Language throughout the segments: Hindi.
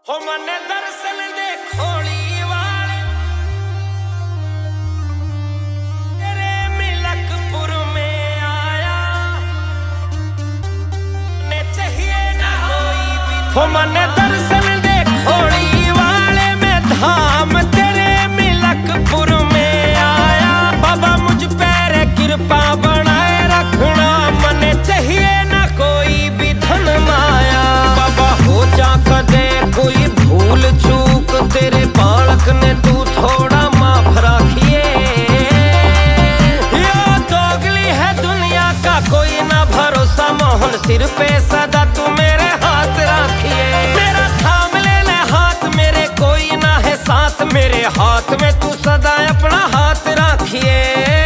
हो मने दर्शन दे खोली वाले तेरे मिलकपुर में आया ने चाहिए ना कोई भी। हो मने दर्शन दे खोली वाले में धाम तेरे मिलकपुर में आया। बाबा मुझ पैर कृपा बनाए रखना, मने चाहिए ना कोई भी धन माया। बाबा हो जा कदे कोई भूल चूक तेरे बालक ने तू थोड़ा माफ राखिए। यो दोगली है दुनिया का कोई ना भरोसा, मोहन सिर पे सदा तू मेरे हाथ राखिए। मेरा थाम ले ले हाथ मेरे कोई ना है साथ, मेरे हाथ में तू सदा अपना हाथ राखिए।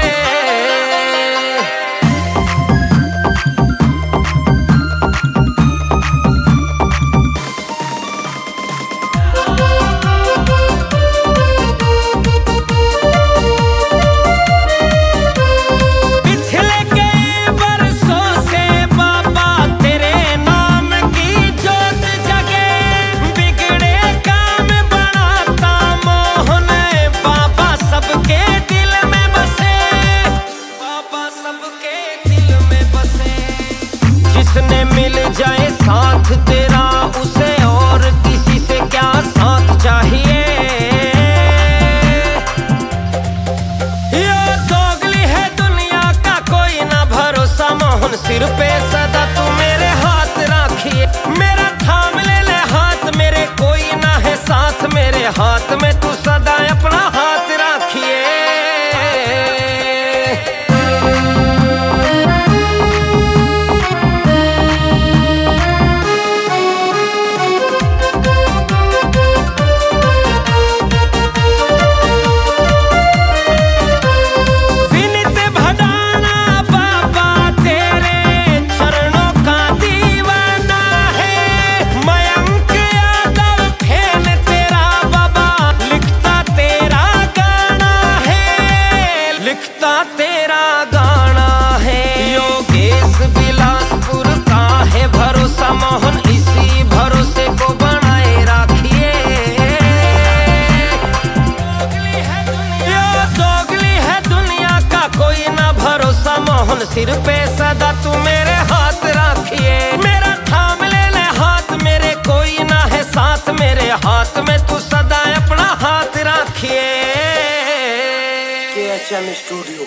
जिसने मिल जाए साथ तेरा उसे और किसी से क्या साथ चाहिए। यो दोगली है दुनिया का कोई ना भरोसा, मोहन सिर पे सदा तू मेरे हाथ राखिए। मेरा थाम ले ले हाथ मेरे कोई ना है साथ, मेरे हाथ में तू सदा अपना हाथ राखिए। तेरा गाना है योगेश बिलासपुर का है भरोसा, मोहन इसी भरोसे को बनाए रखिए। दोगली है दुनिया का कोई ना भरोसा, मोहन सिर पे सदा तू मेरे हाथ राखिए। मेरा थाम ले ले हाथ मेरे कोई ना है साथ, मेरे हाथ में तू सदा अपना हाथ राखिए। KHM studio.